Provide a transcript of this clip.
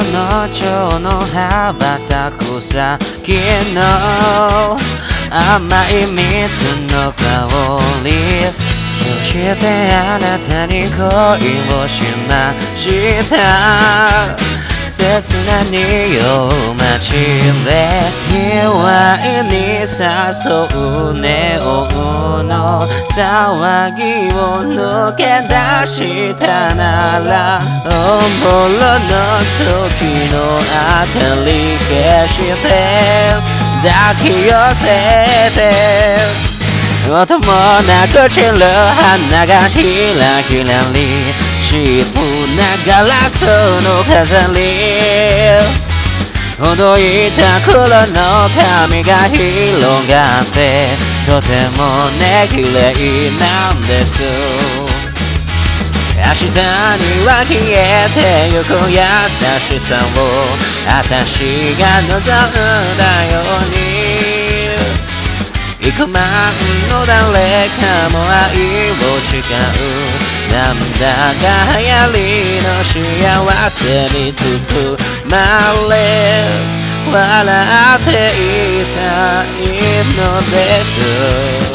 蝶の羽ばたく先の甘い蜜の香り、そしてあなたに恋をしました。切な匂う街で祝いに誘うネオンの騒ぎを抜け出したなら、おもろの時の明かり消して抱き寄せて、音もなく散る花がひらひらり渋なガラスの飾り、ほどいた黒の髪が広がってとてもね綺麗なんです。明日には消えてゆく優しさを私が望んだように、幾万の誰かも愛を誓う、なんだか流行りの幸せに包まれ笑っていたいのです。